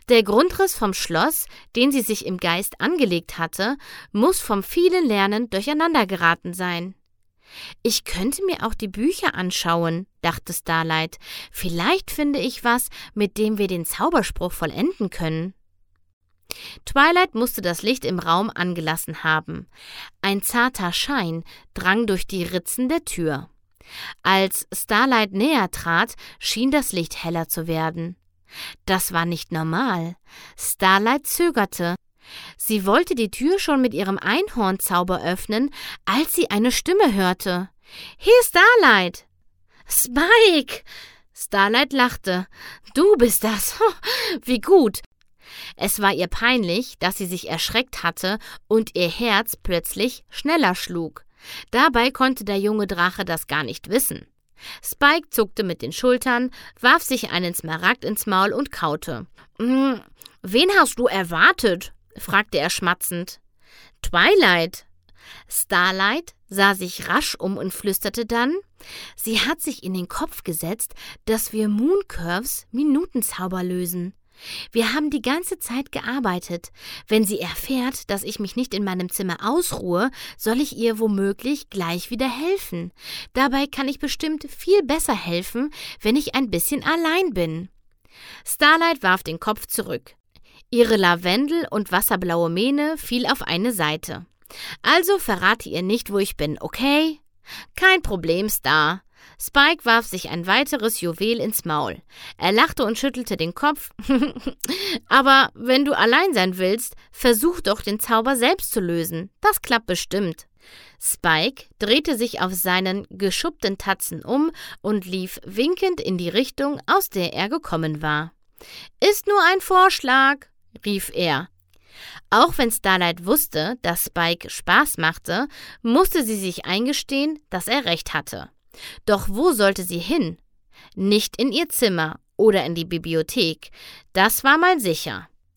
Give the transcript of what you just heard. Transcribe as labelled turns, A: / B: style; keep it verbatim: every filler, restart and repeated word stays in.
A: Der Grundriss vom Schloss, den sie sich im Geist angelegt hatte, muss vom vielen Lernen durcheinander geraten sein. »Ich könnte mir auch die Bücher anschauen«, dachte Starlight. »Vielleicht finde ich was, mit dem wir den Zauberspruch vollenden können.« Twilight musste das Licht im Raum angelassen haben. Ein zarter Schein drang durch die Ritzen der Tür. Als Starlight näher trat, schien das Licht heller zu werden. Das war nicht normal. Starlight zögerte. Sie wollte die Tür schon mit ihrem Einhornzauber öffnen, als sie eine Stimme hörte. »Hier, Starlight!« »Spike!« Starlight lachte. »Du bist das! Wie gut!« Es war ihr peinlich, dass sie sich erschreckt hatte und ihr Herz plötzlich schneller schlug. Dabei konnte der junge Drache das gar nicht wissen. Spike zuckte mit den Schultern, warf sich einen Smaragd ins Maul und kaute. »Hm, wen hast du erwartet?« fragte er schmatzend. »Twilight.« Starlight sah sich rasch um und flüsterte dann, »Sie hat sich in den Kopf gesetzt, dass wir Mooncurves Minutenzauber lösen. Wir haben die ganze Zeit gearbeitet. Wenn sie erfährt, dass ich mich nicht in meinem Zimmer ausruhe, soll ich ihr womöglich gleich wieder helfen. Dabei kann ich bestimmt viel besser helfen, wenn ich ein bisschen allein bin.« Starlight warf den Kopf zurück. Ihre lavendel- und wasserblaue Mähne fiel auf eine Seite. »Also verrate ihr nicht, wo ich bin, okay?« »Kein Problem, Star.« Spike warf sich ein weiteres Juwel ins Maul. Er lachte und schüttelte den Kopf. »Aber wenn du allein sein willst, versuch doch, den Zauber selbst zu lösen. Das klappt bestimmt.« Spike drehte sich auf seinen geschuppten Tatzen um und lief winkend in die Richtung, aus der er gekommen war. »Ist nur ein Vorschlag«, rief er. Auch wenn Starlight wusste, dass Spike Spaß machte, musste sie sich eingestehen, dass er recht hatte. Doch wo sollte sie hin? Nicht in ihr Zimmer oder in die Bibliothek, das war mal sicher.